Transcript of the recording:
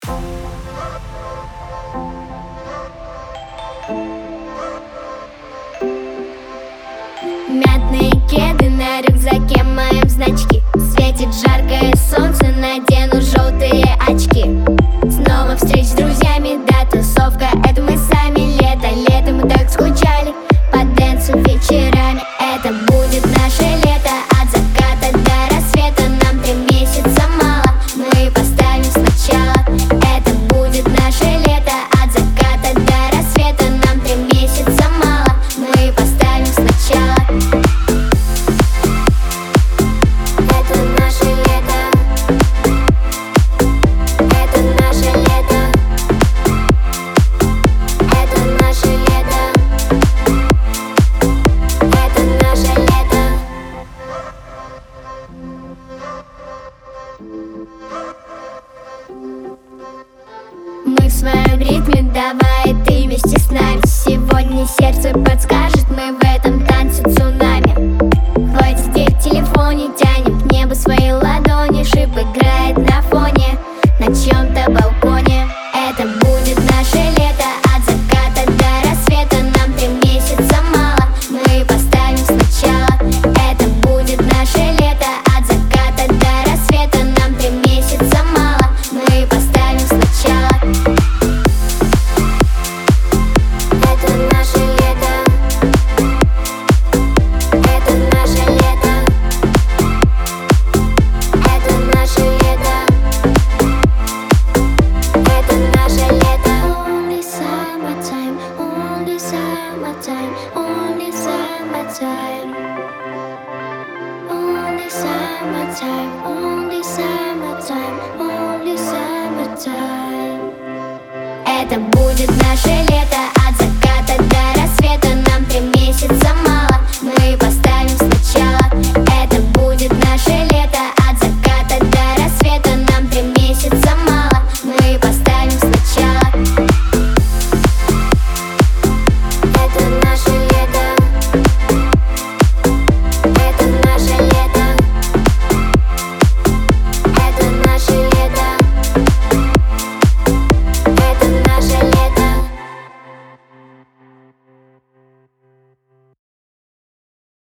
Мятные кеды на рюкзаке моем значки. Светит жаркое солнце, надену желтые очки. Снова встреч с друзьями, да, тусовка, это мы сами. Лето, мы так скучали по дэнсу вечерами. Это будет наше лето, от заката до рассвета. Нам 3 месяца мало, мы поставим сначала. Это будет наше лето, от заката до рассвета. Нам 3 месяца мало, мы поставим сначала. Это наше лето, это наше лето, это наше лето, это наше лето. Мы в своем ритме, давай ты вместе с нами. Сегодня сердце подскажет, мы в этом танце цунами. Хватит в телефоне, тянем к небу свои ладони. Шип играет на фоне, на чьем-то балконе. Это будет наше лето, от заката до рассвета. Нам 3 месяца мало, мы поставим сначала. Это будет наше лето, от заката до рассвета. Нам 3 месяца мало, мы поставим сначала. Это наше лето, это наше лето, это наше лето, это наше лето. Only summertime, only summertime, only summertime, only summertime, only summertime, only summertime. Это будет наше лето.